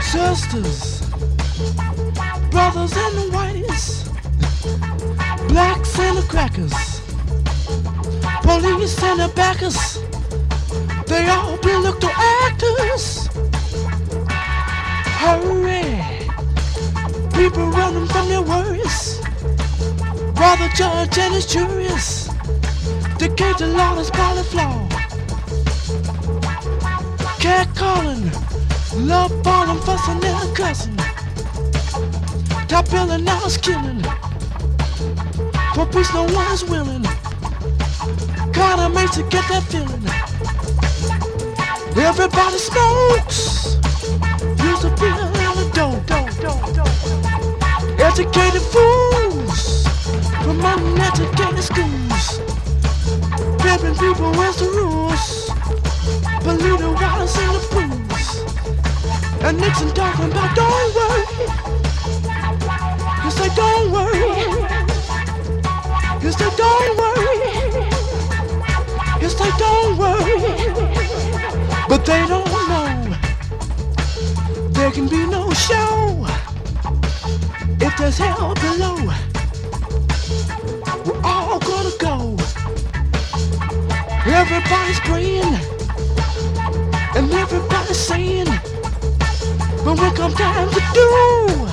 Sisters, brothers and the whiteys, blacks and the crackers, police and the backers, they all been looked to actors. Hurry, people running from their worries, while the judge and his juries dictate the law that's probably flawed. Cat calling, love falling, fussing and cussing, top billing, now it's killing. For peace no one is willing. Kinda makes you get that feeling. Everybody smokes, use a pill and a dope. Educated fools from uneducated schools, pimping people with the rules, polluted waters in the pools. And Nixon talking about don't worry. You say don't worry. You say don't worry. You say don't worry. But they don't know there can be no show if there's hell below. We're all gonna go. Everybody's praying and everybody's saying, but when comes time to do,